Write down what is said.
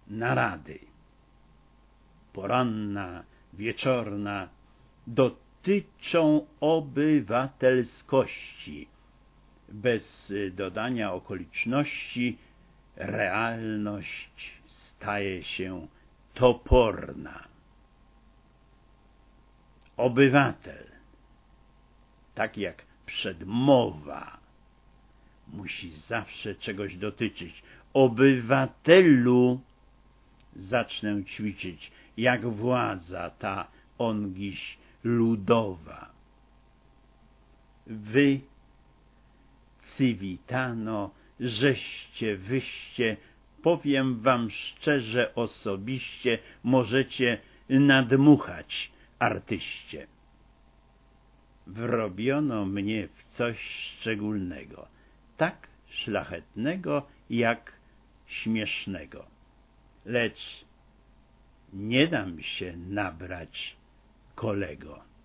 narady. Poranna, wieczorna dotyczą obywatelskości. Bez dodania okoliczności realność staje się toporna. Obywatel, tak jak przedmowa, musi zawsze czegoś dotyczyć. Obywatelu zacznę ćwiczyć, jak władza ta ongiś ludowa. Wy, civitano, żeście, wyście, powiem wam szczerze, osobiście, możecie nadmuchać, artyście. Wrobiono mnie w coś szczególnego, tak szlachetnego jak śmiesznego. Lecz nie dam się nabrać, kolego.